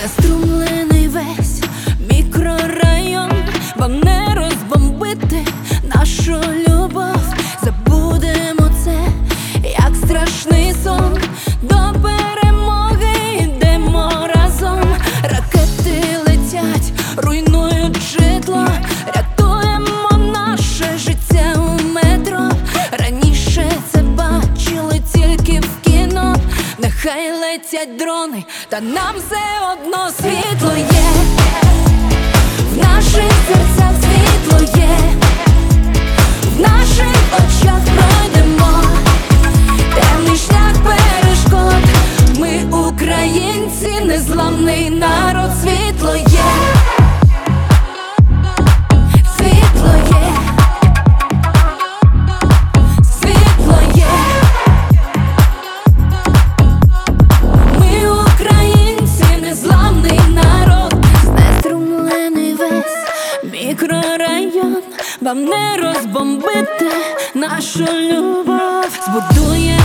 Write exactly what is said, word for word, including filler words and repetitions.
Знеструмлений весь мікрорайон, вам не розбомбити нашу любов. Забудемо це, як страшний сон. До перемоги йдемо разом. Ракети летять, руйнують житло, рятуємо наше життя у метро. Раніше це бачили тільки в кіно. Нехай летять дрони, та нам все одно світло є. В наших серцях світло є, в наших очах пройдемо темний шлях перешкод. Ми українці, незламний народ. Світло є, світло є, світло є. Ми українці, незламний народ. Знеструмлений весь мікрорайон, вам не розбомбити нашу любов. Збудує